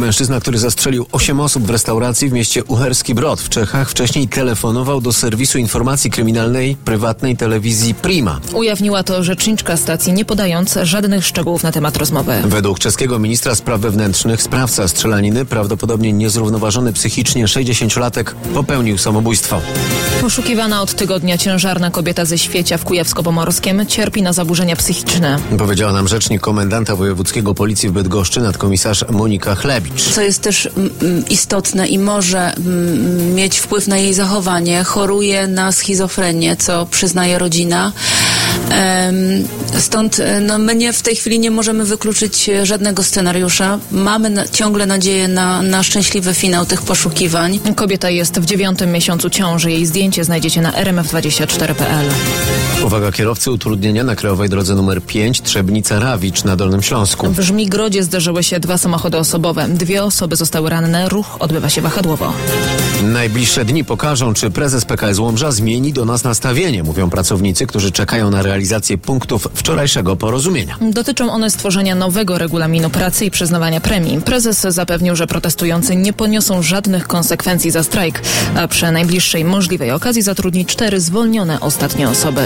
Mężczyzna, który zastrzelił 8 osób w restauracji w mieście Uherski Brod w Czechach, wcześniej telefonował do serwisu informacji kryminalnej prywatnej telewizji Prima. Ujawniła to rzeczniczka stacji, nie podając żadnych szczegółów na temat rozmowy. Według czeskiego ministra spraw wewnętrznych sprawca strzelaniny, prawdopodobnie niezrównoważony psychicznie 60-latek, popełnił samobójstwo. Poszukiwana od tygodnia ciężarna kobieta ze Świecia w Kujawsko-Pomorskiem cierpi na zaburzenia psychiczne. Powiedziała nam rzecznik komendanta wojewódzkiego policji w Bydgoszczy, nadkomisarz Monika Chlebicz. Co jest też istotne i może mieć wpływ na jej zachowanie, choruje na schizofrenię, co przyznaje rodzina. Stąd my w tej chwili nie możemy wykluczyć żadnego scenariusza. Mamy ciągle nadzieję na szczęśliwy finał tych poszukiwań. Kobieta jest w 9. miesiącu ciąży. Jej zdjęcie znajdziecie na rmf24.pl. Uwaga kierowcy, utrudnienia na krajowej drodze nr 5 Trzebnica-Rawicz na Dolnym Śląsku. W Żmigrodzie zdarzyły się 2 samochody osobowe. 2 osoby zostały ranne. Ruch odbywa się wahadłowo. Najbliższe dni pokażą, czy prezes PKS Łomża zmieni do nas nastawienie, mówią pracownicy, którzy czekają na realizację punktów wczorajszego porozumienia. Dotyczą one stworzenia nowego regulaminu pracy i przyznawania premii. Prezes zapewnił, że protestujący nie poniosą żadnych konsekwencji za strajk, a przy najbliższej możliwej okazji zatrudni 4 zwolnione ostatnio osoby.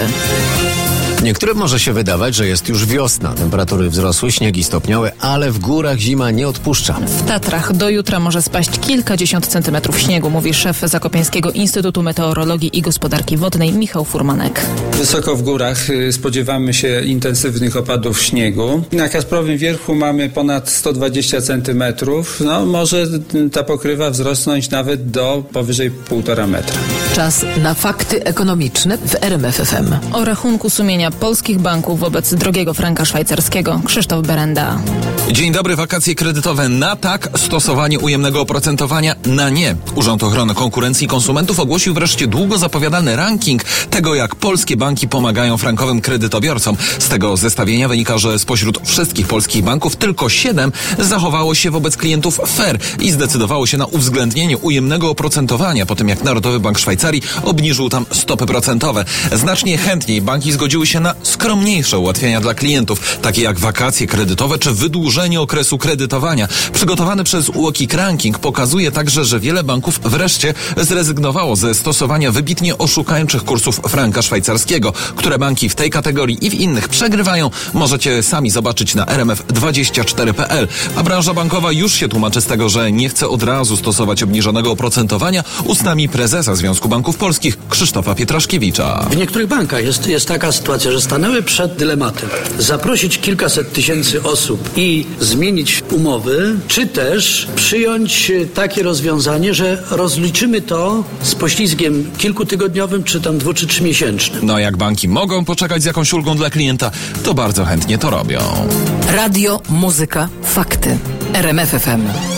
Niektórym może się wydawać, że jest już wiosna. Temperatury wzrosły, śniegi stopniały, ale w górach zima nie odpuszcza. W Tatrach do jutra może spaść kilkadziesiąt centymetrów śniegu, mówi szef Zakopiańskiego Instytutu Meteorologii i Gospodarki Wodnej Michał Furmanek. Wysoko w górach spodziewamy się intensywnych opadów śniegu. Na Kasprowym Wierchu mamy ponad 120 centymetrów. Może ta pokrywa wzrosnąć nawet do powyżej 1,5 metra. Czas na fakty ekonomiczne w RMF FM. O rachunku sumienia polskich banków wobec drogiego franka szwajcarskiego Krzysztof Berenda. Dzień dobry. Wakacje kredytowe na tak, stosowanie ujemnego oprocentowania na nie. Urząd Ochrony Konkurencji i Konsumentów ogłosił wreszcie długo zapowiadany ranking tego, jak polskie banki pomagają frankowym kredytobiorcom. Z tego zestawienia wynika, że spośród wszystkich polskich banków tylko 7 zachowało się wobec klientów fair i zdecydowało się na uwzględnienie ujemnego oprocentowania po tym, jak Narodowy Bank Szwajcarii obniżył tam stopy procentowe. Znacznie chętniej banki zgodziły się na skromniejsze ułatwienia dla klientów, takie jak wakacje kredytowe czy wydłużenie okresu kredytowania. Przygotowany przez UOKiK ranking pokazuje także, że wiele banków wreszcie zrezygnowało ze stosowania wybitnie oszukańczych kursów franka szwajcarskiego. Które banki w tej kategorii i w innych przegrywają, możecie sami zobaczyć na rmf24.pl. A branża bankowa już się tłumaczy z tego, że nie chce od razu stosować obniżonego oprocentowania ustami prezesa Związku Banków Polskich Krzysztofa Pietraszkiewicza. W niektórych bankach jest taka sytuacja, że stanęły przed dylematem zaprosić kilkaset tysięcy osób i zmienić umowy, czy też przyjąć takie rozwiązanie, że rozliczymy to z poślizgiem kilkutygodniowym, czy tam 2- czy 3-miesięcznym. Jak banki mogą poczekać z jakąś ulgą dla klienta, to bardzo chętnie to robią. Radio, muzyka, fakty. RMF FM.